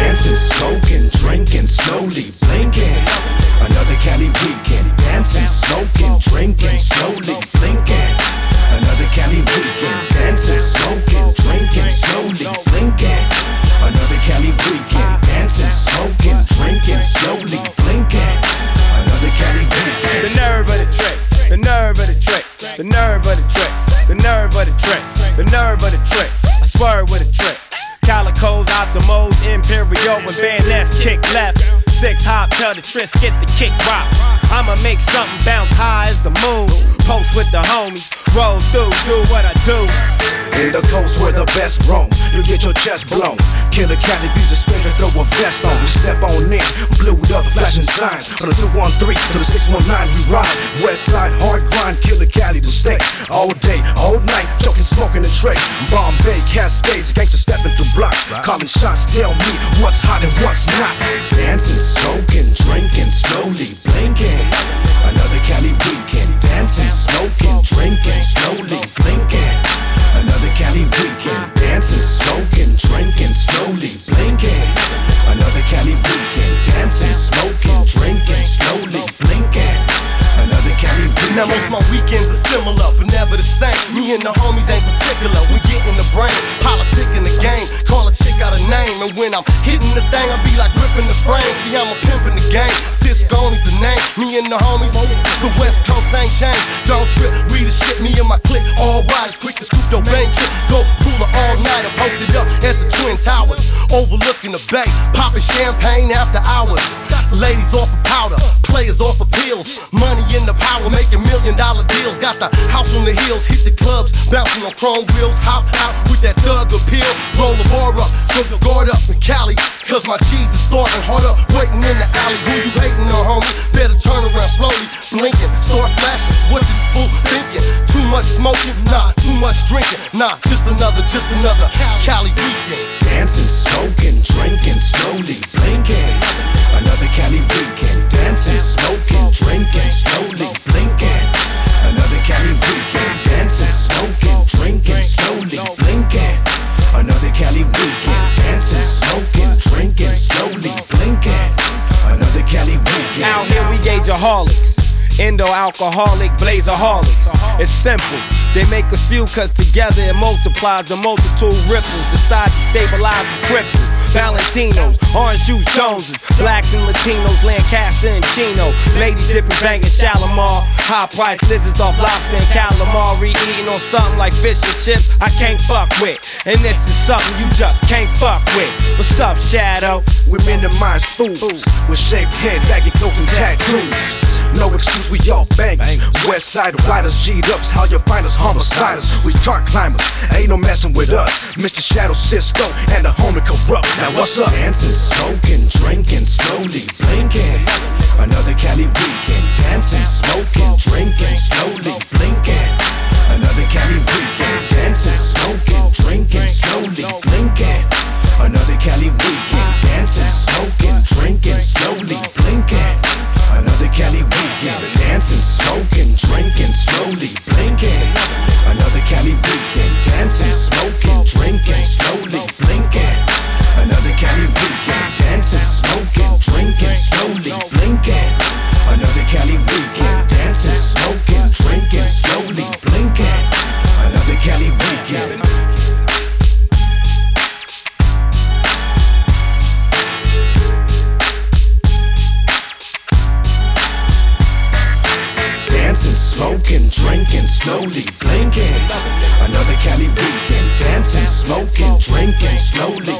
dancing, smoking, drinking, slowly blinking. Another Cali weekend, dancing, smoking, drinking, slowly blinking. Another Cali weekend, dancing, smoking, drinking, slowly blinking. Another Cali weekend, dancing, smoking, drinking, slowly blinking. Another Cali weekend. The nerve of the trick, the nerve of the trick, the nerve of the trick, the nerve of the trick, the nerve of the trick. I swerve with a trick. Calicos, Optimos, Imperial, and bayonets kick left. 6 hop, tell the Tris, get the kick rock. I'ma make something bounce high as the moon. Post with the homies, roll through, do what I do. In the coast where the best roam, you get your chest blown. Killer Cali, views a stranger, throw a vest on. We step on in, blew it up, flashing signs. On the 213 to the 619, we ride. West side, hard grind, Killer Cali to stay. All day, all night, joking, smoking the tray. Bombay, Cascades, gangsters stepping through blocks. Calling shots, tell me what's hot and what's not. Dancing, smoking, drinking, slowly blinking. Another Cali weekend, dancing, smoking, drinking, slowly blinking. Another Cali weekend, dancing, smoking, drinking, slowly blinking. Another Cali weekend, dancing, smoking, drinking, slowly blinking. Another Cali weekend. Now most my weekends are similar, but never the same. Me and the homies ain't particular, we get in the brain. Politic in the game, call a chick out a name. And when I'm hitting the thing, I be like ripping the frame. See, I'm a pimp in the game, Ciscone's the name. Me and the homies, the West Coast ain't changed. Don't trip, read the shit, me and my clique, all riders, quick to scoop your bank trip. Go cooler all night, I'm posted up at the Twin Towers, overlooking the bay, popping champagne after hours. Ladies off of powder, players off of pills. Money in the power, making $1 million deals. Got the house on the hills, hit the clubs, bouncing on chrome wheels. Hop out with that thug appeal, roll the bar up, put the guard up in Cali. Cause my cheese is starting hard up, waiting in the alley. Who you hating on, homie? Better turn around slowly, blinking, start flashing. What this fool thinking? Too much smoking? Nah, too much drinking? Nah, just another Cali weekend. Dancing, smoking, drinking, slowly blinking. Another Cali weekend, dancing, smoking, drinking, slowly blinking. Another Cali weekend, dancing, smoking, drinking, slowly blinking. Another Cali weekend, dancing, smoking, drinking, slowly blinking. Another Cali weekend. Out here we age-aholics, Indo-alcoholic, blazaholics. It's simple, they make us few cause together it multiplies. The multitude ripples, decide to stabilize the cripple. Valentinos, orange juice Joneses, blacks and Latinos, Lancaster and Chino. Ladies dipping, banging Shalimar. High price lizards off lobster and calamari. Eating on something like fish and chips I can't fuck with. And this is something you just can't fuck with. What's up, Shadow? We minimize fools with shaved head, baggy clothes and tattoos. No excuse, we all bangers. West side riders, G'd ups, how you find us homiciders. We chart climbers, ain't no messing with us. Mr. Shadow, Cisco, and the homie Corrupt. Now what's up? Dancing, smoking, drinking, slowly blinking. Another Cali weekend, dancing, smoking, drinking, slowly blinking. Another Cali weekend, dancing, smoking, drinking, slowly blinking. Another Cali weekend, dancing, smoking, drinking, slowly blinking. Another Cali weekend, dancing, smoking, drinking, slowly blinking. Another Cali weekend, dancing, smoking, drinking, slowly blinking. Another Cali weekend, dancing, smoking, drinking, slowly blinking. Another Cali weekend, dancing, smoking, drinking, slowly blinking. Another Cali weekend. Dancing, smoking, drinking, slowly blinking. Another Cali weekend, dancing, smoking, drinking, slowly